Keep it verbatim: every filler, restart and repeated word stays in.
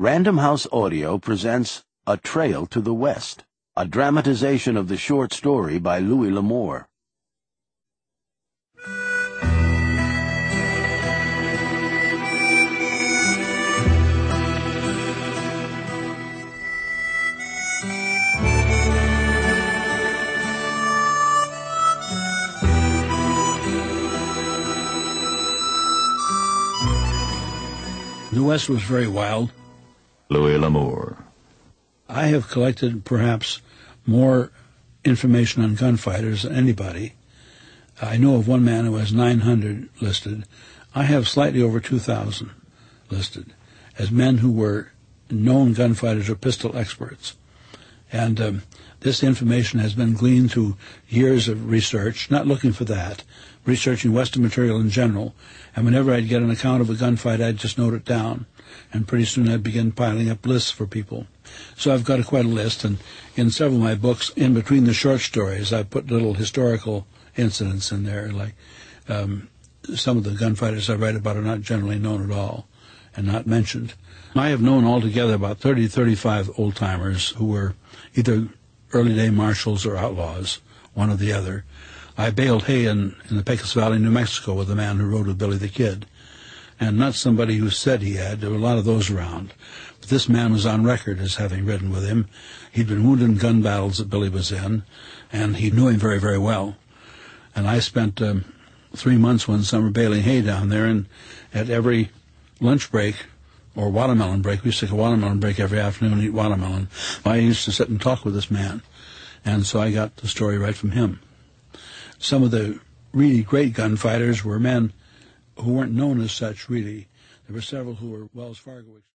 Random House Audio presents A Trail to the West, a dramatization of the short story by Louis L'Amour. The West was very wild. Louis L'Amour. I have collected perhaps more information on gunfighters than anybody. I know of one man who has nine hundred listed. I have slightly over two thousand listed as men who were known gunfighters or pistol experts. And um, this information has been gleaned through years of research, not looking for that, researching Western material in general. And whenever I'd get an account of a gunfight, I'd just note it down. And pretty soon I'd begin piling up lists for people. So I've got a, quite a list. And in several of my books, in between the short stories, I put little historical incidents in there. Like um, some of the gunfighters I write about are not generally known at all and not mentioned. I have known altogether about thirty, thirty-five old-timers who were either early-day marshals or outlaws, one or the other. I baled hay in, in the Pecos Valley, New Mexico, with a man who rode with Billy the Kid. And not somebody who said he had. There were a lot of those around. But this man was on record as having ridden with him. He'd been wounded in gun battles that Billy was in, and he knew him very, very well. And I spent um, three months one summer baling hay down there, and at every lunch break, or watermelon break, we used to take a watermelon break every afternoon and eat watermelon. I used to sit and talk with this man. And so I got the story right from him. Some of the really great gunfighters were men who weren't known as such, really. There were several who were Wells Fargo